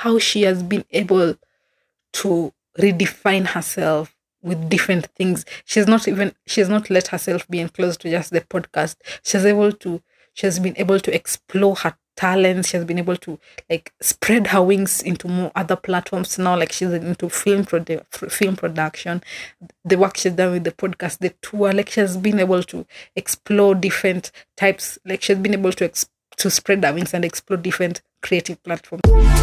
how she has been able to redefine herself with different things. She's not let herself be enclosed to just the podcast. She has been able to explore her talents. She has been able to like spread her wings into more other platforms now. Like she's into film production, the work she's done with the podcast, the tour. Like she has been able to explore different types. Like she's been able to spread her wings and explore different creative platforms.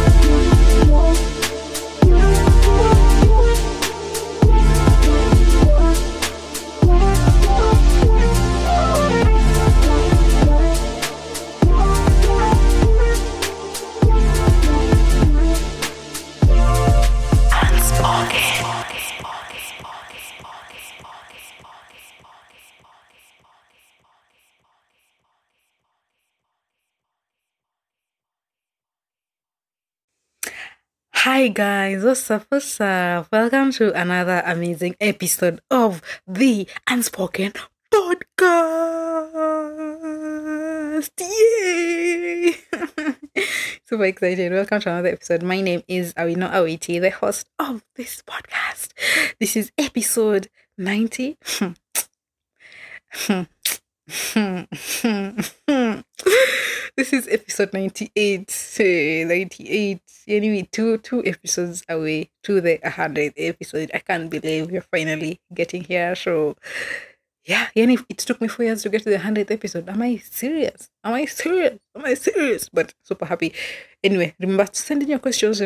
Hi guys, what's up? What's up? Welcome to another amazing episode of the Unspoken Podcast. Yay! Super excited. Welcome to another episode. My name is Awino Awiti, the host of this podcast. This is episode 90. This is episode 98. 98. Anyway, two episodes away to the 100th episode. I can't believe we're finally getting here. So, yeah, it took me 4 years to get to the 100th episode. Am I serious? But super happy. Anyway, remember to send in your questions.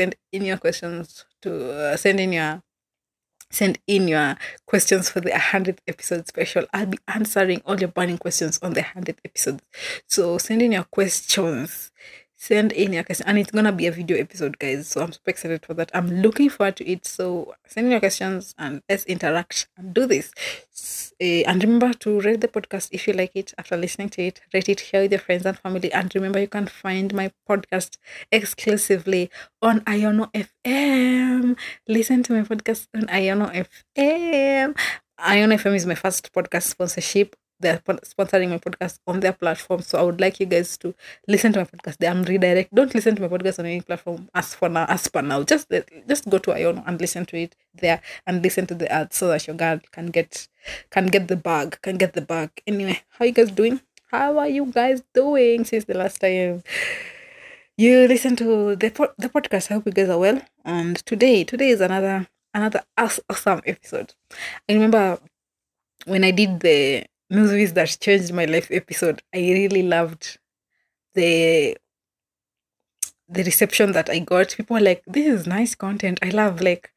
Send in your questions for the 100th episode special. I'll be answering all your burning questions on the 100th episode. So send in your questions. And it's gonna be a video episode, guys. So I'm super excited for that. I'm looking forward to it. So send in your questions and let's interact and do this. And remember to rate the podcast if you like it after listening to it. Rate it, share with your friends and family. And remember, you can find my podcast exclusively on Iono FM. Listen to my podcast on Iono FM. Iono FM is my first podcast sponsorship. They're sponsoring my podcast on their platform. So I would like you guys to listen to my podcast. I'm redirect. Don't listen to my podcast on any platform as per now. Just go to Iono and listen to it there and listen to the ads so that your girl can get the bag. Anyway, how you guys doing? How are you guys doing since the last time you listened to the podcast? I hope you guys are well. And today is another awesome episode. I remember when I did the movies that changed my life episode, I really loved the reception that I got. People were like, "This is nice content. I love it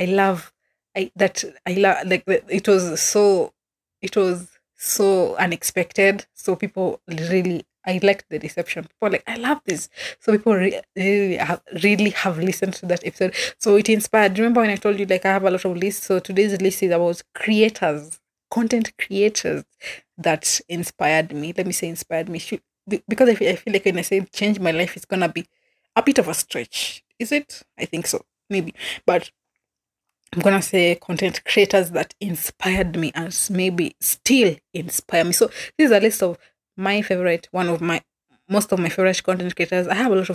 was so unexpected. So people really, I liked the reception. People were like, I love this. So people really have listened to that episode. So it inspired. Remember when I told you like I have a lot of lists? So today's list is about content creators that inspired me. Let me say inspired me. Because I feel like when I say change my life, it's gonna be a bit of a stretch. Is it? I think so. Maybe. But I'm gonna say content creators that inspired me and maybe still inspire me. So this is a list of most of my favorite content creators. I have a lot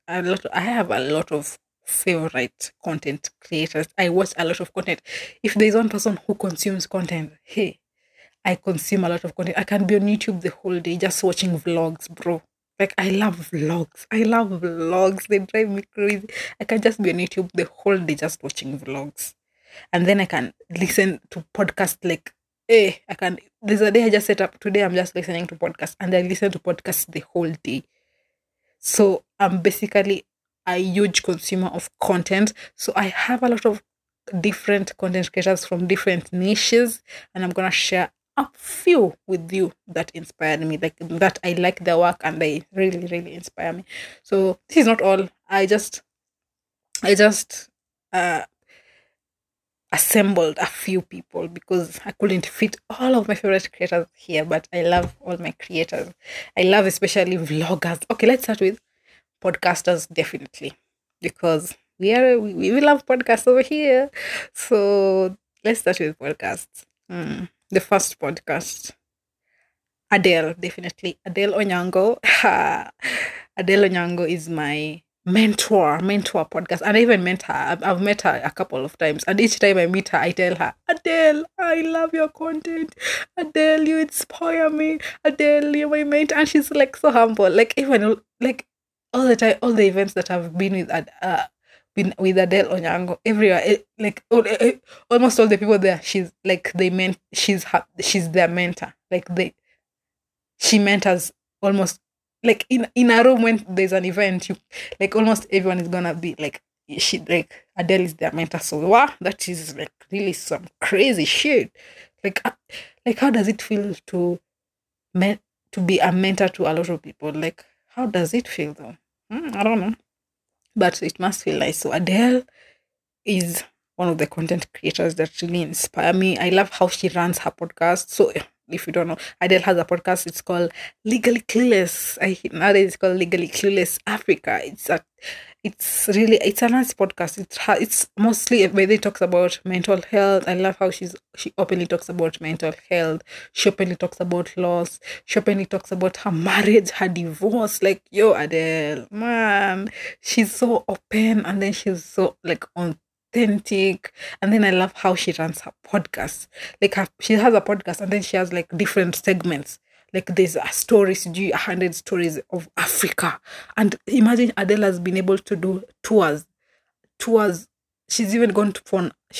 of favorite content creators. I watch a lot of content. If there's one person who consumes content, hey, I consume a lot of content. I can be on YouTube the whole day just watching vlogs, bro. Like I love vlogs. They drive me crazy. I can just be on YouTube the whole day just watching vlogs. And then I can listen to podcasts like, there's a day I just set up, today I'm just listening to podcasts and I listen to podcasts the whole day. So I'm basically a huge consumer of content. So I have a lot of different content creators from different niches and I'm going to share a few with you that inspired me, like that I like their work and they really, really inspire me. So this is not all. I just assembled a few people because I couldn't fit all of my favorite creators here, but I love all my creators. I love especially vloggers. Okay, let's start with podcasters, definitely, because we love podcasts over here. So let's start with podcasts. The first podcast, Adele, definitely. Adele Onyango. Adele Onyango is my mentor podcast. And I even met her. I've met her a couple of times, and each time I meet her, I tell her, Adele, I love your content. Adele, you inspire me. Adele, you're my mentor. And she's like so humble. Like even like all the time, all the events that I've been with Adele Onyango everywhere, like almost all the people there, she's like she's their mentor. Like she mentors almost, like in a room when there's an event, you like almost everyone is gonna be like, she like Adele is their mentor. So wow, that is like really some crazy shit. Like like how does it feel to to be a mentor to a lot of people? Like how does it feel though? I don't know, but it must feel nice. So Adele is one of the content creators that really inspire me. I love how she runs her podcast. So if you don't know, Adele has a podcast. It's called Legally Clueless. Nowadays it's called Legally Clueless Africa. It's a nice podcast. It's mostly where they talks about mental health. I love how she openly talks about mental health. She openly talks about loss. She openly talks about her marriage, her divorce. Like yo, Adele, man, she's so open, and then she's so like authentic. And then I love how she runs her podcast. Like she has a podcast, and then she has like different segments. Like there's a stories, 100 stories of Africa. And imagine Adele has been able to do tours. She's even gone to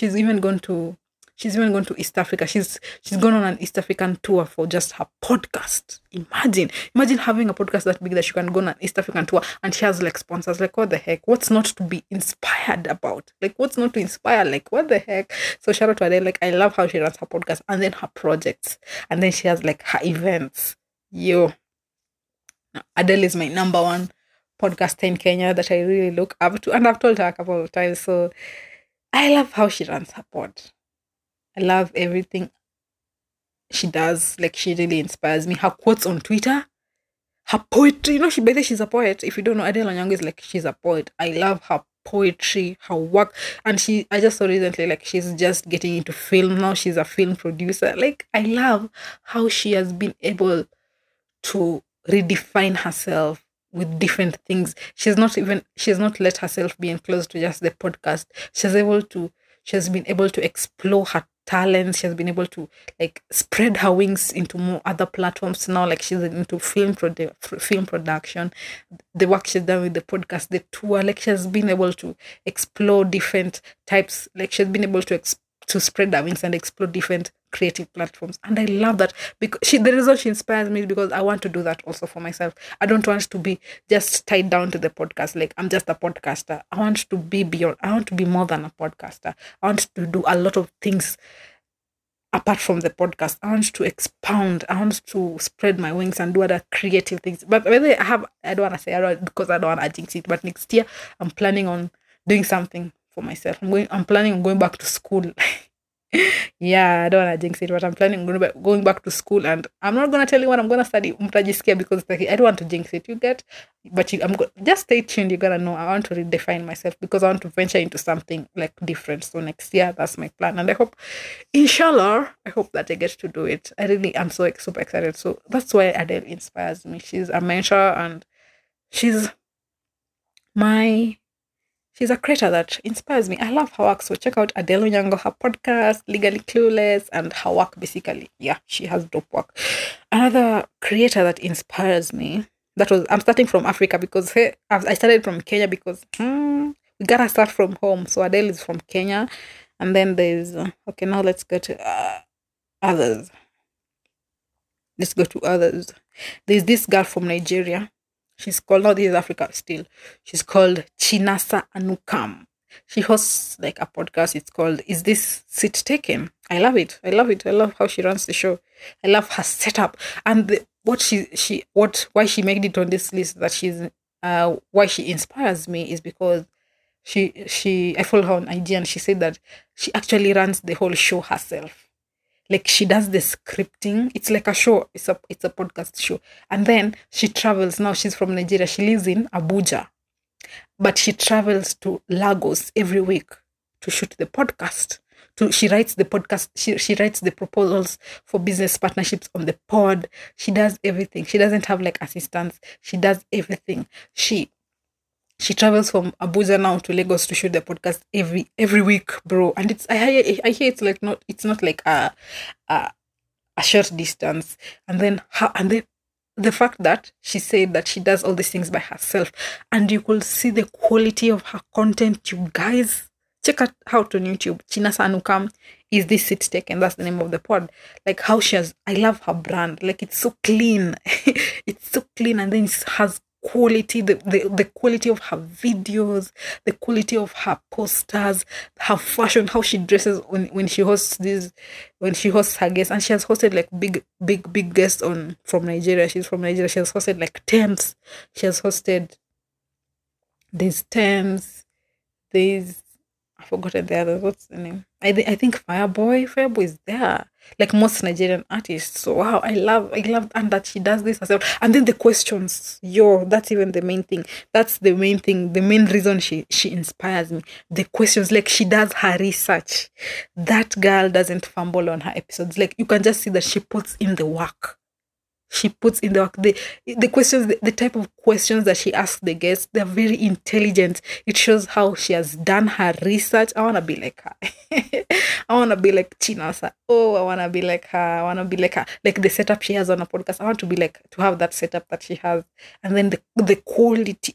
East Africa. She's gone on an East African tour for just her podcast. Imagine having a podcast that big that you can go on an East African tour, and she has like sponsors. Like what the heck? What's not to be inspired about? Like what's not to inspire? Like what the heck? So shout out to Adele. Like I love how she runs her podcast and then her projects, and then she has like her events. Yo, Adele is my number one podcast in Kenya that I really look up to, and I've told her a couple of times. So I love how she runs her pod. I love everything she does. Like she really inspires me. Her quotes on Twitter, her poetry. You know, she's a poet. If you don't know, Adele Onyango is like she's a poet. I love her poetry, her work, and I just saw recently like she's just getting into film now. She's a film producer. Like I love how she has been able to redefine herself with different things. She has not let herself be enclosed to just the podcast. She has been able to explore her talents. She has been able to like spread her wings into more other platforms now. Like she's into film production, the work she's done with the podcast, the tour. Like she has been able to explore different types. Like she's been able to spread her wings and explore different creative platforms. And I love that because the reason she inspires me is because I want to do that also for myself. I don't want to be just tied down to the podcast. Like I'm just a podcaster. I want to be beyond. I want to be more than a podcaster. I want to do a lot of things apart from the podcast. I want to expound. I want to spread my wings and do other creative things. But whether I don't want to say because I don't want to jinx it. But next year I'm planning on doing something for myself. I'm planning on going back to school. Yeah, I don't want to jinx it, but I'm planning on going back to school, and I'm not going to tell you what I'm going to study. Mtajisikia because like, I don't want to jinx it, you get? But just stay tuned, you're going to know. I want to redefine myself because I want to venture into something like different. So next year, that's my plan. And I hope, inshallah, I hope that I get to do it. I really am so super excited. So that's why Adele inspires me. She's a mentor, and she's a creator that inspires me. I love her work. So check out Adele Onyango, her podcast, Legally Clueless, and her work basically. Yeah, she has dope work. Another creator that inspires me, I'm starting from Africa because hey, I started from Kenya because we gotta start from home. So Adele is from Kenya. And then there's, okay, now let's go to others. Let's go to others. There's this girl from Nigeria. She's called, not this is Africa still. She's called Chinasa Anukam. She hosts like a podcast. It's called Is This Seat Taken? I love it. I love how she runs the show. I love her setup. And why she made it on this list that why she inspires me is because I follow her on IG, and she said that she actually runs the whole show herself. Like she does the scripting. It's like a show. It's a podcast show. And then she travels. Now she's from Nigeria. She lives in Abuja, but she travels to Lagos every week to shoot the podcast. She writes the podcast. She writes the proposals for business partnerships on the pod. She does everything. She doesn't have like assistants. She does everything. She She travels from Abuja now to Lagos to shoot the podcast every week, bro. And I hear it's like not like a a short distance. And then the fact that she said that she does all these things by herself, and you could see the quality of her content, you guys. Check out on YouTube. Chinasa Anukam is this sit taken. That's the name of the pod. Like how she has, I love her brand. Like it's so clean. It's so clean, and then it has quality, the quality of her videos, the quality of her posters, her fashion, how she dresses when she hosts these, when she hosts her guests. And she has hosted like big guests on from Nigeria. She's from Nigeria. She has hosted like Thames. She has hosted these Thames, these, I've forgotten the other. What's the name? I think Fireboy. Fireboy is there. Like most Nigerian artists. So wow, I love and that she does this herself. And then the questions, yo, that's even the main thing. That's the main thing. The main reason she inspires me. The questions, like she does her research. That girl doesn't fumble on her episodes. Like you can just see that she puts in the work. She puts in the work. The questions, the type of questions that she asks the guests, they're very intelligent. It shows how she has done her research. I want to be like her. I want to be like Chinasa. Oh, I want to be like her. I want to be like her. Like the setup she has on a podcast. I want to be like, to have that setup that she has. And then the quality,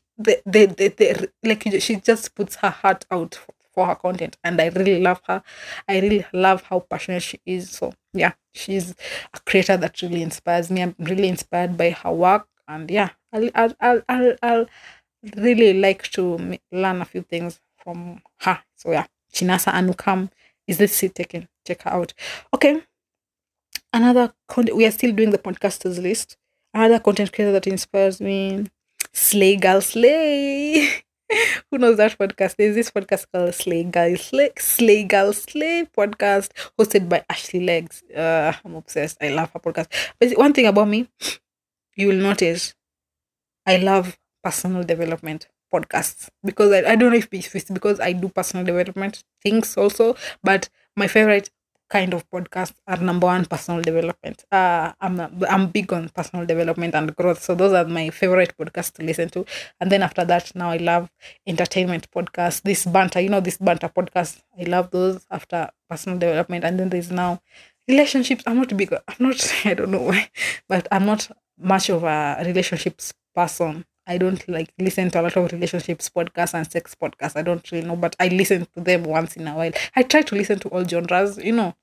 like she just puts her heart out for her content. And I really love her. I really love how passionate she is. So yeah, she's a creator that really inspires me. I'm really inspired by her work, and yeah, I'll really like to learn a few things from her. So yeah, Chinasa Anukam is this sit taken. Check her out. Okay, another content. We are still doing the podcasters list. Another content creator that inspires me, Slay Girl Slay. Who knows that podcast? There's this podcast called Slay Girl Slay podcast, hosted by Ashley Legs. I'm obsessed. I love her podcast. But one thing about me, you will notice, I love personal development podcasts, because I don't know if it's because I do personal development things also, but my favorite kind of podcasts are number one, personal development. I'm big on personal development and growth, so those are my favorite podcasts to listen to. And then after that, now I love entertainment podcasts. This banter podcast. I love those after personal development. And then there's now relationships. I'm not big. I'm not. I don't know why, but I'm not much of a relationships person. I don't like listen to a lot of relationships podcasts and sex podcasts. I don't really know, but I listen to them once in a while. I try to listen to all genres,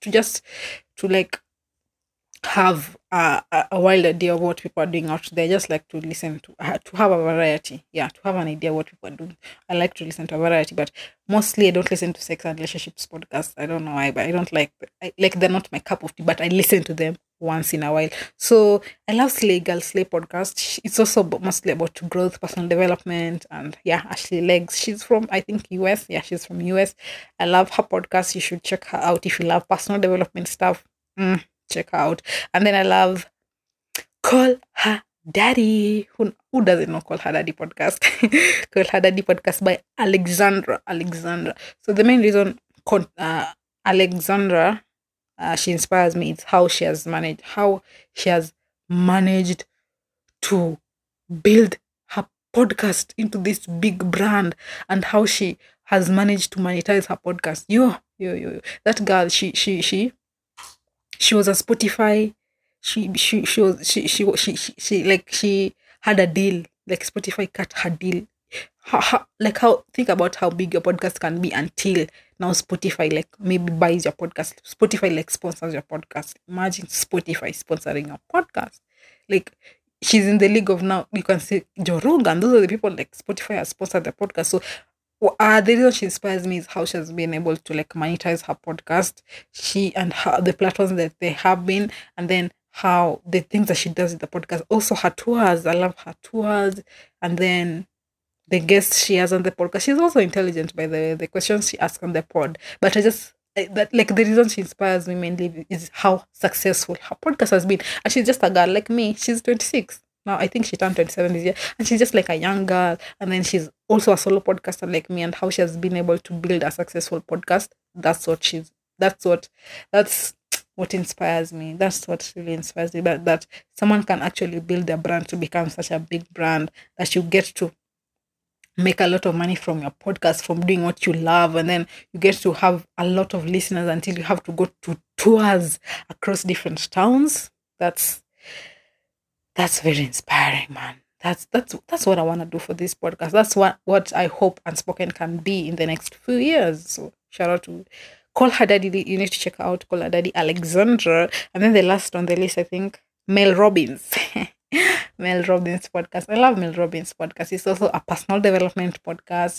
to like have a wild idea of what people are doing out there. I just like to listen to have a variety. Yeah, to have an idea what people are doing. I like to listen to a variety, but mostly I don't listen to sex and relationships podcasts. I don't know why, but I don't like they're not my cup of tea, but I listen to them once in a while. So I love Slay Girl Slay podcast. It's also mostly about growth, personal development, and yeah, Ashley Legs. She's from, I think, US. Yeah, she's from US. I love her podcast. You should check her out if you love personal development stuff. Check her out. And then I love Call Her Daddy. Who doesn't know Call Her Daddy podcast? Call Her Daddy podcast by Alexandra. So the main reason Alexandra, she inspires me. It's how she has managed to build her podcast into this big brand, and how she has managed to monetize her podcast. Yo. That girl, she was a Spotify. She had a deal. Like Spotify cut her deal. Think about how big your podcast can be until now Spotify like maybe buys your podcast. Spotify like sponsors your podcast. Imagine Spotify sponsoring your podcast. Like she's in the league of now. You can see Joe Rogan. Those are the people like Spotify has sponsored the podcast. So the reason she inspires me is how she has been able to like monetize her podcast. She and her the platforms that they have been, and then how the things that she does in the podcast. Also her tours. I love her tours. And then the guests she has on the podcast. She's also intelligent by the questions she asks on the pod. But that like the reason she inspires me mainly is how successful her podcast has been. And she's just a girl like me. She's 26. Now I think she turned 27 this year. And she's just like a young girl. And then she's also a solo podcaster like me, and how she has been able to build a successful podcast. That's what inspires me. That's what really inspires me. That someone can actually build a brand to become such a big brand that you get to make a lot of money from your podcast, from doing what you love, and then you get to have a lot of listeners until you have to go to tours across different towns. That's very inspiring, man. That's what I want to do for this podcast. That's what I hope Unspoken can be in the next few years. So shout out to Call Her Daddy. You need to check out Call Her Daddy Alexandra. And then the last on the list, I think, Mel Robbins. Mel Robbins podcast. I love Mel Robbins podcast. It's also a personal development podcast.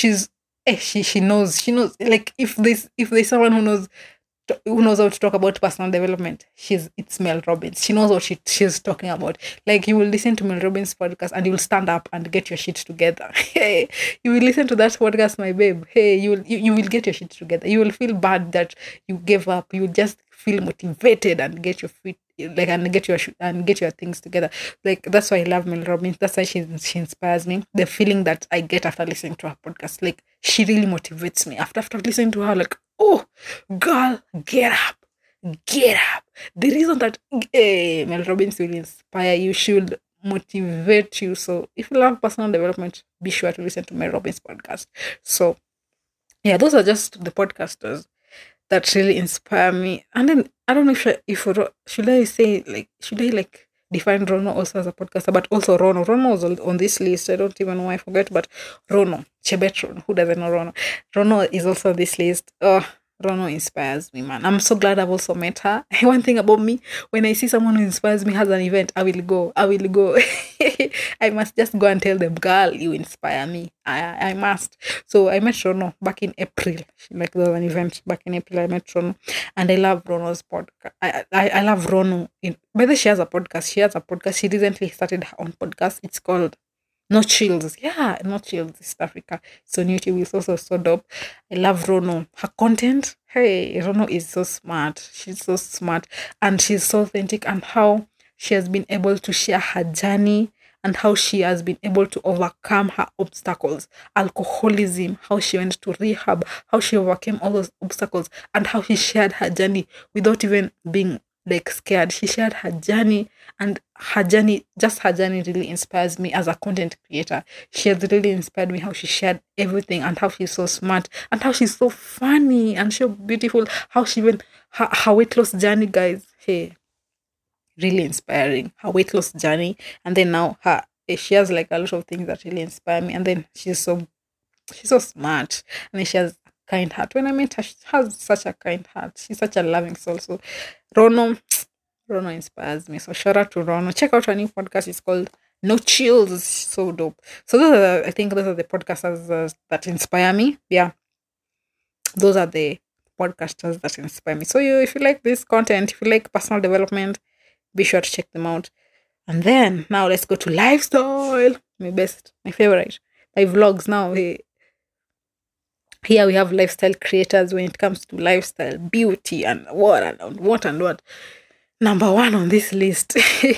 She knows like if there's someone who knows how to talk about personal development, it's Mel Robbins. She knows what she's talking about. Like, you will listen to Mel Robbins podcast and you will stand up and get your shit together. Hey, you will listen to that podcast, my babe. Hey, you will get your shit together. You will feel bad that you gave up. You will just feel motivated and get your feet and get your things together. Like, that's why I love Mel Robbins. That's why she inspires me. The feeling that I get after listening to her podcast, like, she really motivates me after listening to her. Like, oh, girl, get up. The reason that Mel Robbins will inspire you, should motivate you. So if you love personal development, be sure to listen to Mel Robbins podcast. So yeah, those are just the podcasters that really inspire me. And then I don't know should I say, like, should I like define Rono also as a podcaster, but also Rono. Rono was on this list. I don't even know why I forget, but Rono, Chebet Rono. Who doesn't know Rono? Rono is also on this list. Oh, Rono inspires me, man. I'm so glad I've also met her. One thing about me, when I see someone who inspires me has an event, I will go. I must just go and tell them, girl, you inspire me. I must. So I met Rono back in April. Like, there was an event back in April. I met Rono, and I love Rono's podcast. I love Rono. Whether she has a podcast, She recently started her own podcast. It's called No Chills. Yeah, No Chills, East Africa. So on YouTube. It's also so dope. I love Rono. Her content, hey, Rono is so smart. She's so smart and she's so authentic, and how she has been able to share her journey and how she has been able to overcome her obstacles, alcoholism, how she went to rehab, how she overcame all those obstacles, and how she shared her journey without even being like scared. She shared her journey, and her journey really inspires me as a content creator. She has really inspired me how she shared everything, and how she's so smart, and how she's so funny and so beautiful. How she went her weight loss journey, guys. Hey, really inspiring, her weight loss journey. And then now she has like a lot of things that really inspire me. And then she's so smart, and then she has a kind heart. When I met her, she has such a kind heart. She's such a loving soul. So Rono inspires me. So shout out to Rono. Check out her new podcast. It's called No Chills. So dope. So I think those are the podcasters that inspire me. Yeah, those are the podcasters that inspire me. So if you like this content, if you like personal development, be sure to check them out. And then now let's go to lifestyle. My favorite. My vlogs now. Here we have lifestyle creators when it comes to lifestyle, beauty, and what. Number one on this list.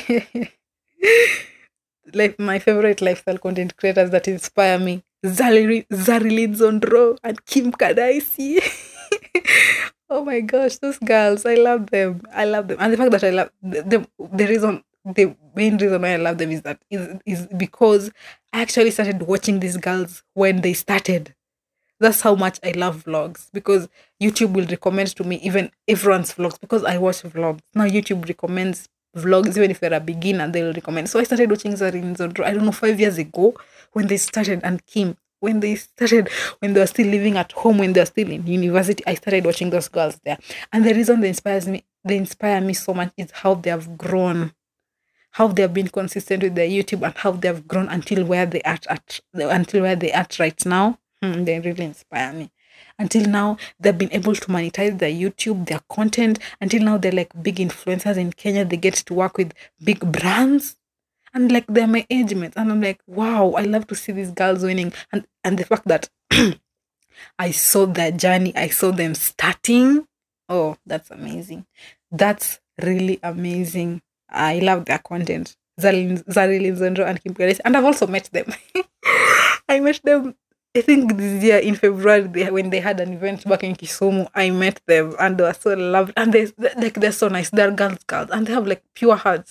Like, my favorite lifestyle content creators that inspire me. Zari Linzondro and Kim Kardashian. Oh my gosh, those girls, I love them. And the fact that I love them, the main reason why I love them is because I actually started watching these girls when they started. That's how much I love vlogs, because YouTube will recommend to me even everyone's vlogs, because I watch vlogs. Now YouTube recommends vlogs, even if you're a beginner, they'll recommend. So I started watching Zarin Zondro, I don't know, 5 years ago when they started, and Kim, when they were still living at home, when they're still in university. I started watching those girls there. And the reason they inspire me so much is how they have grown, how they have been consistent with their YouTube, and how they have grown until where they are at right now. They really inspire me. Until now, they've been able to monetize their YouTube, their content. Until now, they're like big influencers in Kenya. They get to work with big brands, and like, they're my age mates. And I'm like, wow, I love to see these girls winning. And the fact that I saw their journey, I saw them starting. Oh, that's amazing. That's really amazing. I love their content. Zari Linzendro and Kim Kardashian. And I've also met them. I met them, I think this year in February, when they had an event back in Kisumu. I met them, and they were so loved, and they're so nice. They're girls, and they have like pure hearts.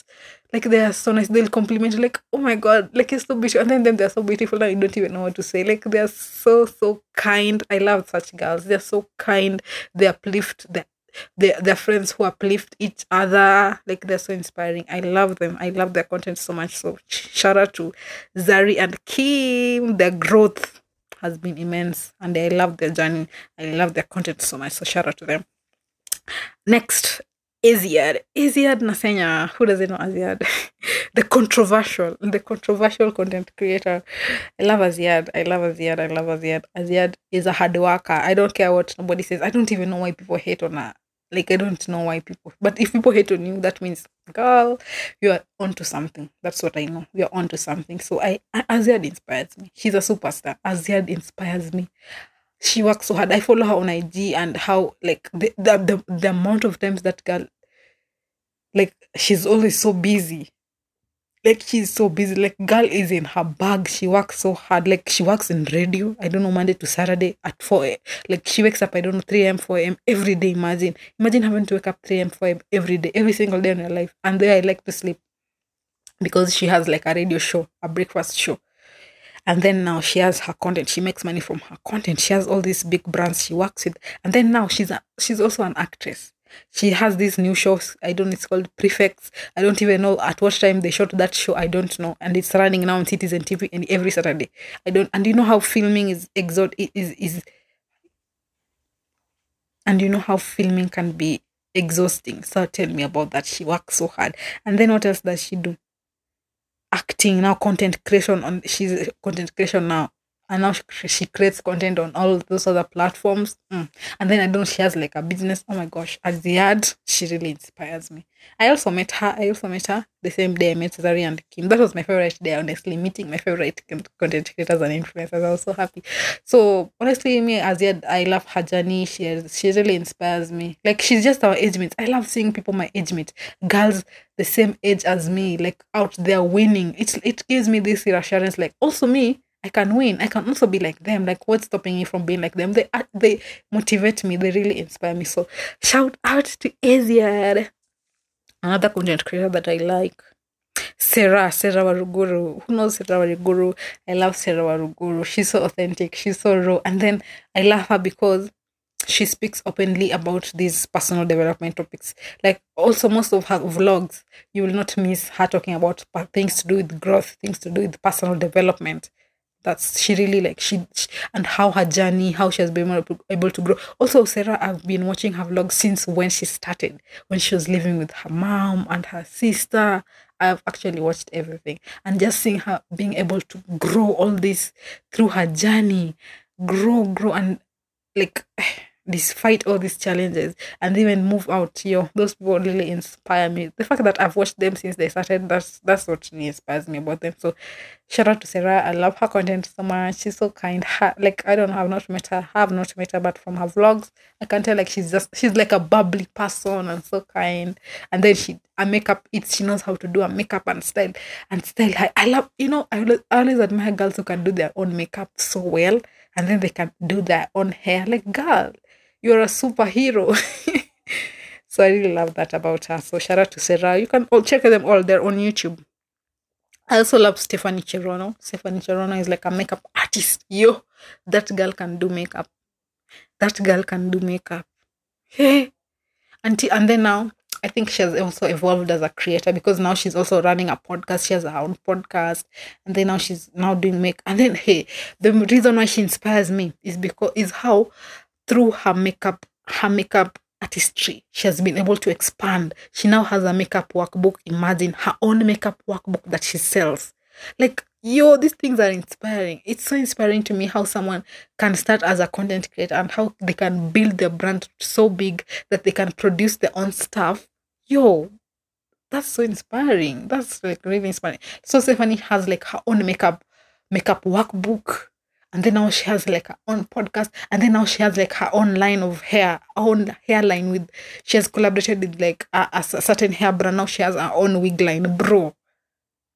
Like they are so nice. They'll compliment you like, oh my god, like you're so beautiful. And then they're so beautiful that you don't even know what to say. Like they're so kind. I love such girls. They're so kind. They uplift their friends who uplift each other. Like they're so inspiring. I love them. I love their content so much. So shout out to Zari and Kim. Their growth has been immense and I love their journey. I love their content so much. So shout out to them. Next, Aziad. Aziad Nasenya. Who doesn't know Aziad? The controversial content creator. I love Aziad. I love Aziad. I love Aziad. Aziad is a hard worker. I don't care what nobody says. I don't even know why people hate on her. Like I don't know why people. But if people hate on you, that means, girl, you are onto something. That's what I know. You are onto something. So Aziad inspires me. She's a superstar. Aziad inspires me. She works so hard. I follow her on IG and how like the amount of times that girl, like she's always so busy. Like she's so busy. Like girl is in her bag. She works so hard. Like she works in radio. I don't know, Monday to Saturday at 4 a.m. Like she wakes up, I don't know, 3 a.m., 4 a.m. every day. Imagine having to wake up 3 a.m., 4 a.m. every day, every single day in your life. And there I like to sleep because she has like a radio show, a breakfast show. And then now she has her content. She makes money from her content. She has all these big brands she works with. And then now she's also an actress. She has these new shows. I don't know, it's called Prefects. I don't even know at what time they shot that show. I don't know. And it's running now on Citizen TV and every Saturday. And you know how filming is and you know how filming can be exhausting. So tell me about that. She works so hard. And then what else does she do? Acting now, content creation on she's content creation now, and now she creates content on all those other platforms. And then I don't know, she has like a business. Oh my gosh, Aziad, she really inspires me. I also met her the same day I met Zari and Kim. That was my favorite day, honestly, meeting my favorite content creators and influencers. I was so happy. So honestly, me Aziad, I love her journey. She really inspires me. Like she's just our age mate. I love seeing people my age mate, girls the same age as me, like out there winning. It gives me this reassurance. Like also me, I can win. I can also be like them. Like what's stopping me from being like them? They motivate me. They really inspire me. So shout out to Aziad. Another content creator that I like, Sarah Waruguru. Who knows Sarah Waruguru? I love Sarah Waruguru. She's so authentic. She's so raw. And then I love her because she speaks openly about these personal development topics. Like also most of her vlogs, you will not miss her talking about things to do with growth, things to do with personal development. That's she really like she and how her journey, how she has been able to grow. Also, Sarah, I've been watching her vlogs since when she started, when she was living with her mom and her sister. I've actually watched everything and just seeing her being able to grow all this through her journey, grow, and like despite all these challenges and even move out. Those people really inspire me. The fact that I've watched them since they started, that's what really inspires me about them. So shout out to Sarah. I love her content so much. She's so kind. Like I don't know, have not met her, but from her vlogs I can tell like she's like a bubbly person and so kind. And then she knows how to do a makeup and style. I love, I always admire girls who can do their own makeup so well, and then they can do their own hair. Like, girl, you're a superhero. So I really love that about her. So shout out to Sarah. You can all check them all. They're on YouTube. I also love Stephanie Cherono. Stephanie Cherono is like a makeup artist. That girl can do makeup. Hey. And then now, I think she has also evolved as a creator because now she's also running a podcast. She has her own podcast. And then now she's now doing make. And then, hey, the reason why she inspires me is how through her makeup artistry, she has been able to expand. She now has a makeup workbook. Imagine her own makeup workbook that she sells. Like, these things are inspiring. It's so inspiring to me how someone can start as a content creator and how they can build their brand so big that they can produce their own stuff. That's so inspiring. That's like really inspiring. So Stephanie has like her own makeup workbook. And then now she has like her own podcast. And then now she has like her own line of hair, own hairline she has collaborated with like a certain hair brand. Now she has her own wig line, bro.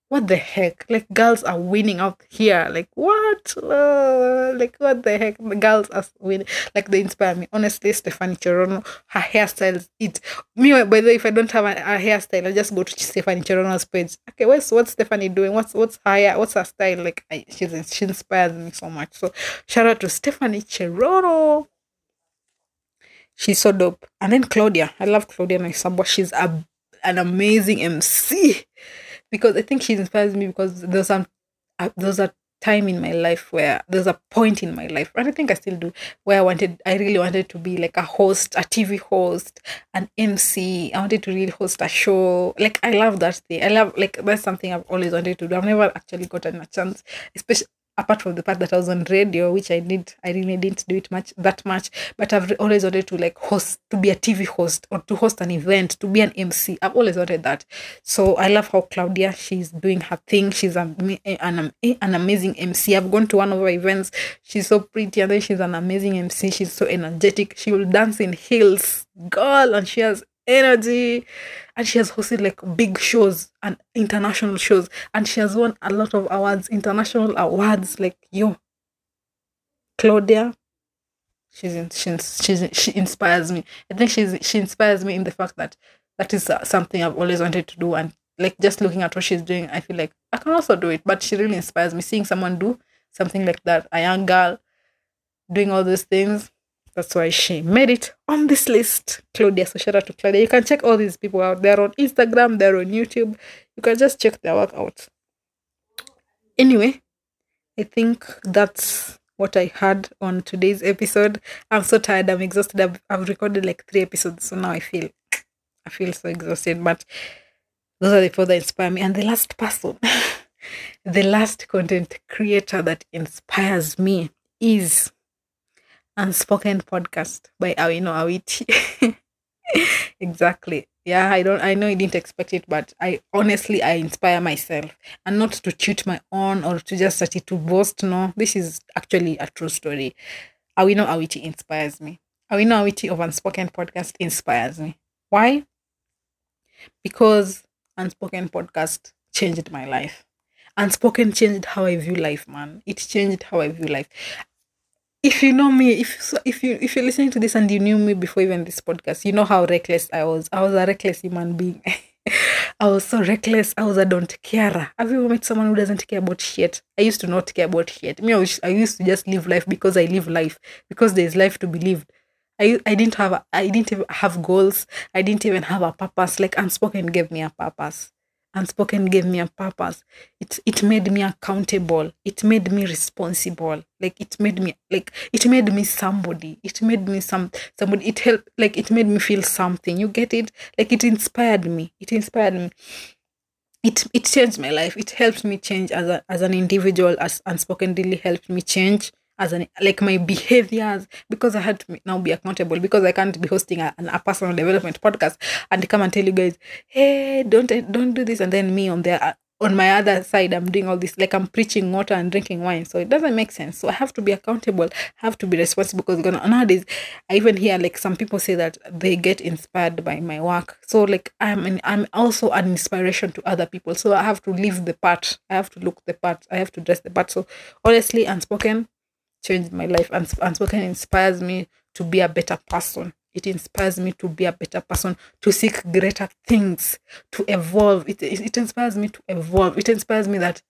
what the heck? Like girls are winning out here. Like what? Like what the heck? The girls are winning. Like they inspire me. Honestly, Stephanie Cherono, her hairstyles. It me by the way, if I don't have a hairstyle, I just go to Stephanie Cherono's page. Okay, what's Stephanie doing? What's her hair? What's her style? Like she inspires me so much. So shout out to Stephanie Cherono. She's so dope. And then Claudia. I love Claudia Naisabwa. She's an amazing MC because I think she inspires me because there's a time in my life where there's a point in my life, and I think I still do, where I really wanted to be like a host, a TV host, an MC. I wanted to really host a show. Like I love that thing. I love like that's something I've always wanted to do. I've never actually gotten a chance, especially apart from the part that I was on radio, which I really didn't do it that much. But I've always wanted to like host, to be a TV host or to host an event, to be an MC. I've always wanted that. So I love how Claudia, she's doing her thing. She's an amazing MC. I've gone to one of her events. She's so pretty, and then she's an amazing MC. She's so energetic. She will dance in heels, girl, and she has energy, and she has hosted like big shows and international shows, and she has won a lot of awards, international awards. Like yo, Claudia, she inspires me. I think she inspires me in the fact that that is something I've always wanted to do, and like just looking at what she's doing, I feel like I can also do it. But she really inspires me, seeing someone do something like that, a young girl doing all these things. That's why she made it on this list, Claudia. So shout out to Claudia. You can check all these people out. They're on Instagram, they're on YouTube. You can just check their work out. Anyway, I think that's what I had on today's episode. I'm so tired. I'm exhausted. I've recorded like 3 episodes, so now I feel so exhausted. But those are the people that inspire me. And the last person, the last content creator that inspires me is Unspoken Podcast by Awino Awiti. Exactly. Yeah, I know you didn't expect it, but I inspire myself, and not to toot my own or to just start to boast. No, this is actually a true story. Awino Awiti inspires me. Awino Awiti of Unspoken Podcast inspires me. Why? Because Unspoken Podcast changed my life. Unspoken changed how I view life, man. It changed how I view life. If you know me, if you're listening to this and you knew me before even this podcast, you know how reckless I was. I was a reckless human being. I was so reckless. I was a don't care. Have you ever met someone who doesn't care about shit? I used to not care about shit. Me, I used to just live life because I live life, because there's life to be lived. I didn't even have goals. I didn't even have a purpose. Like Unspoken gave me a purpose. Unspoken gave me a purpose. It made me accountable. It made me responsible. It made me somebody. It made me somebody. It helped, like it made me feel something. You get it? Like it inspired me. It inspired me. It changed my life. It helped me change as an individual. As Unspoken really helped me change as an, like, my behaviors, because I had to now be accountable, because I can't be hosting a personal development podcast and come and tell you guys, hey, don't do this, and then me on my other side, I'm doing all this, like I'm preaching water and drinking wine. So it doesn't make sense. So I have to be accountable, have to be responsible, because nowadays I even hear like some people say that they get inspired by my work. So like I'm also an inspiration to other people. So I have to live the part. I have to look the part. I have to dress the part. So honestly, Unspoken changed my life. Unspoken inspires me to be a better person. It inspires me to be a better person, to seek greater things, to evolve. It inspires me to evolve. It inspires me that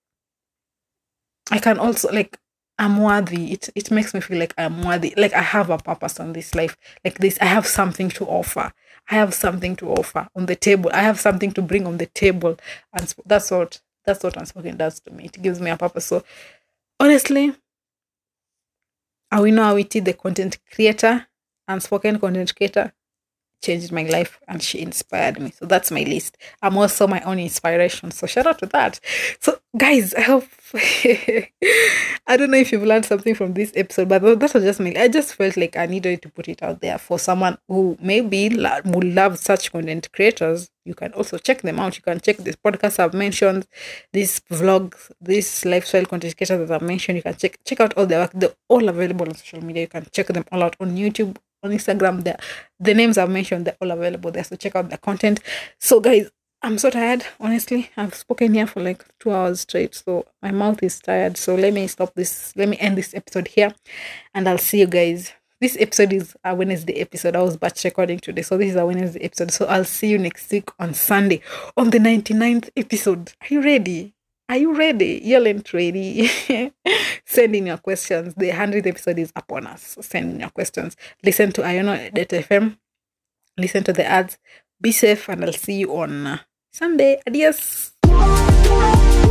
I can also, like, I'm worthy. It makes me feel like I'm worthy. Like I have a purpose on this life. Like this, I have something to offer. I have something to offer on the table. I have something to bring on the table. And that's what Unspoken does to me. It gives me a purpose. So honestly, Awino Awiti, the content creator, Unspoken content creator, changed my life, and she inspired me. So that's my list. I'm also my own inspiration. So shout out to that. So guys, I hope I don't know if you've learned something from this episode, but that was just me. I just felt like I needed to put it out there for someone who maybe would love such content creators. You can also check them out. You can check this podcast I've mentioned, these vlogs, this lifestyle content creators that I've mentioned. You can check out all their work. They're all available on social media. You can check them all out on YouTube, on Instagram. The names I've mentioned, they're all available there. So check out the content. So guys, I'm so tired, honestly. I've spoken here for like 2 hours straight, so my mouth is tired. So let me stop this. Let me end this episode here, and I'll see you guys. This episode is a Wednesday episode. I was batch recording today, so this is a Wednesday episode. So I'll see you next week on Sunday on the 99th episode. Are you ready? Are you ready? Y'all ain't ready. Send in your questions. The 100th episode is upon us. Send in your questions. Listen to Iono.fm. Listen to the ads. Be safe, and I'll see you on Sunday. Adios.